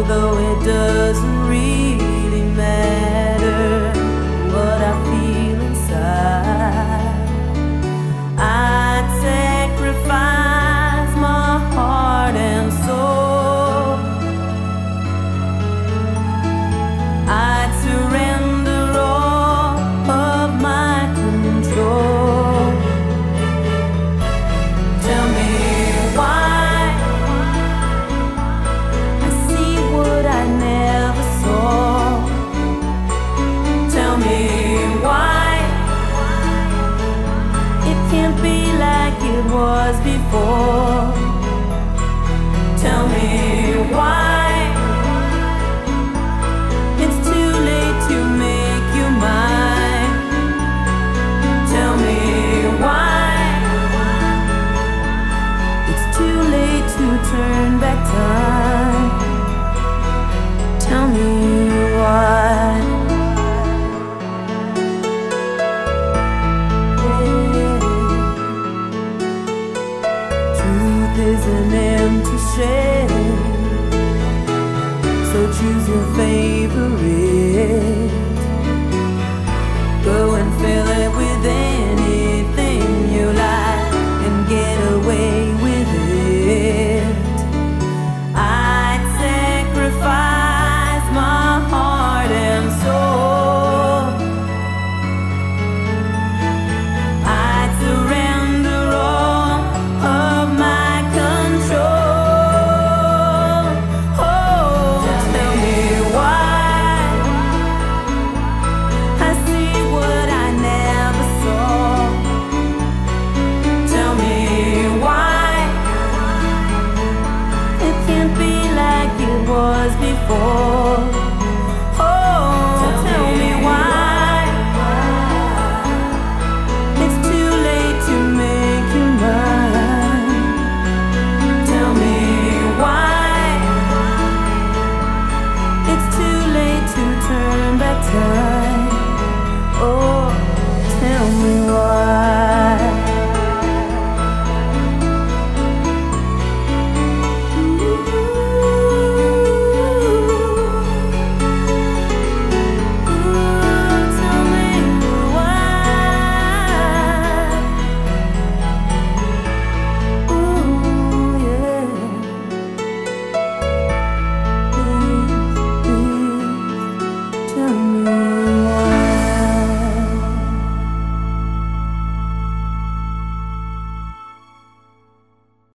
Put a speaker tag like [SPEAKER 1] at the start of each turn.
[SPEAKER 1] Although it doesn't really matter what I feel inside, I'd sacrifice my heart and soul. I'd surrender all of my control. Tell me why I see what I never saw. Tell me why it can't be like it was before. Tell me why it's too late to make you mine. Tell me why it's too late to turn back time. Tell me why. Truth is an empty shell, so choose your favorite. Go and fill it with anything you like and get away with it. I'd sacrifice my heart and soul. I'd surrender all of my control. Oh, tell me why I see what I never saw. Tell me why it can't be like it was before.